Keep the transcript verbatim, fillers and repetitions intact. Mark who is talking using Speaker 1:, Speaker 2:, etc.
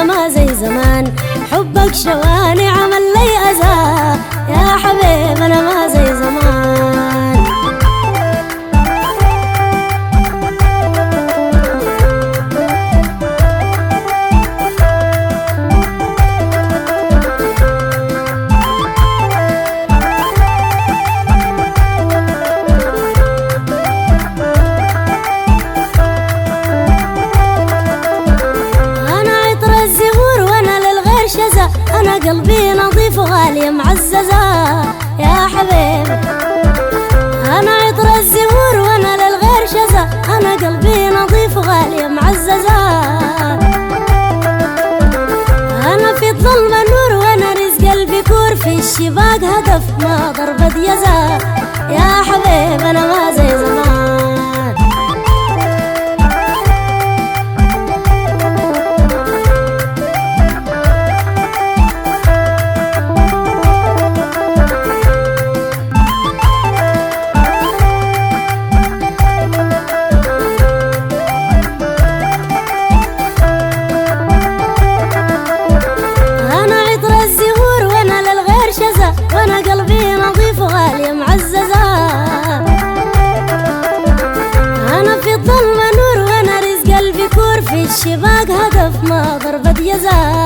Speaker 1: ما زي زمان. حبك شواني عمل لي أذى يا حبيب أنا ما زي زمان. أنا قلبي نظيف وغالية معززة يا حبيبي. أنا عطر الزهور وأنا للغير شزة. أنا قلبي نظيف وغالية معززة. أنا في الظلمة نور وأنا رزق قلبي كور. في الشباك هدف ما ضربة يزا يا حبيب أنا ما زي زمان. وأنا قلبي نظيف وغالية معززة. أنا في الظلمة نور وأنا رزق قلبي كور. في الشباك هدف ما ضربة يزا